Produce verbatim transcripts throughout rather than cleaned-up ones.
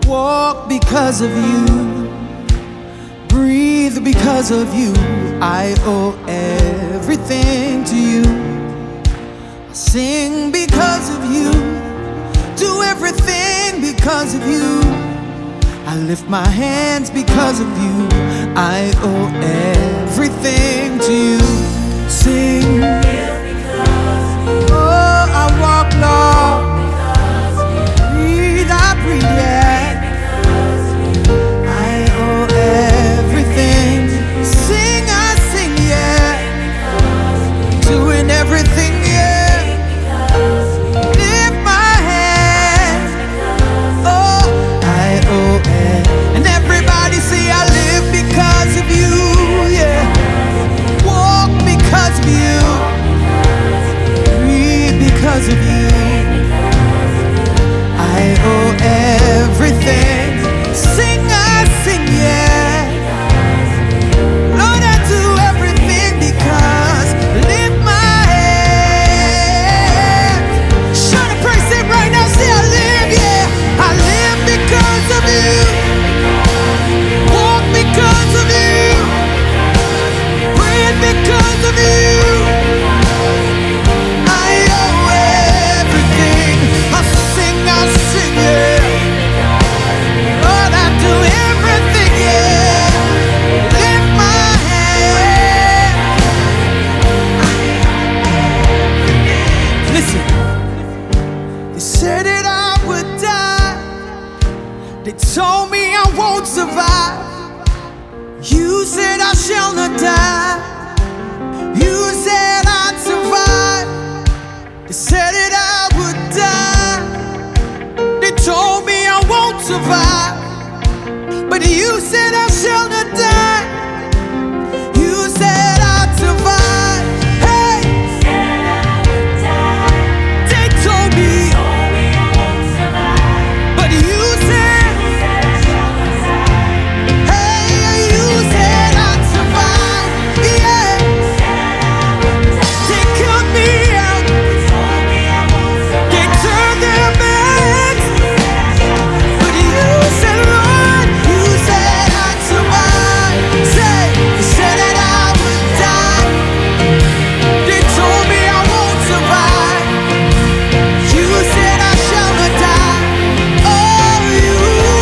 Walk because of you, breathe because of you. I owe everything to you. I sing because of you, do everything because of you. I lift my hands because of you. I owe everything to you. Sing. Oh, I walk, Lord. Breathe, I breathe, yeah. I owe everything. Sing, I sing, yeah. Doing everything, yeah. Lift my hands. Oh, I owe it. And everybody say, I live because of you, yeah. Walk because of you. Breathe because of you. I owe everything. Sing, I sing, yeah. Lord, I do everything because lift my hands. Shout and praise him right now. Say, I live, yeah. I live because of you. Walk because of you. Breathe because of you. I owe everything. I sing, I sing, yeah. Lord, I do everything, yeah. Lift my hand. Listen, they said that I would die. They told me I won't survive. You said I shall not die. You said I'd survive. They said that I would die. They told me I won't survive. But you said I shall not die. You said I'd survive. Hey! They told me, but you said, hey, you said I'd survive. Yeah. They cut me out. They turned their backs. But you said, Lord, you said I'd survive. Say, you said that I would die. They told me I won't survive. You said I shall not die. Oh, you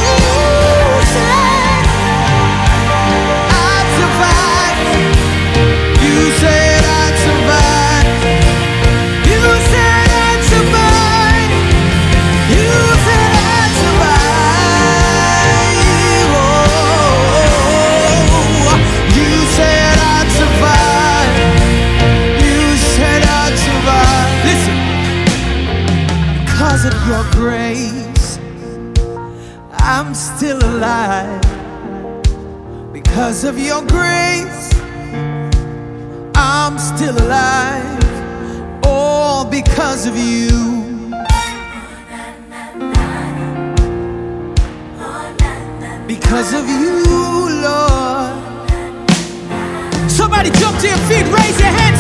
said I'd survive. You said I'd survive. You said I'd survive. You said I'd survive. Oh, you said I'd survive. You said I'd survive. Listen, because of your grace, I'm still alive. Because of your grace, I'm still alive. All because of you. Because of you, Lord. Somebody jump to your feet, raise your hand.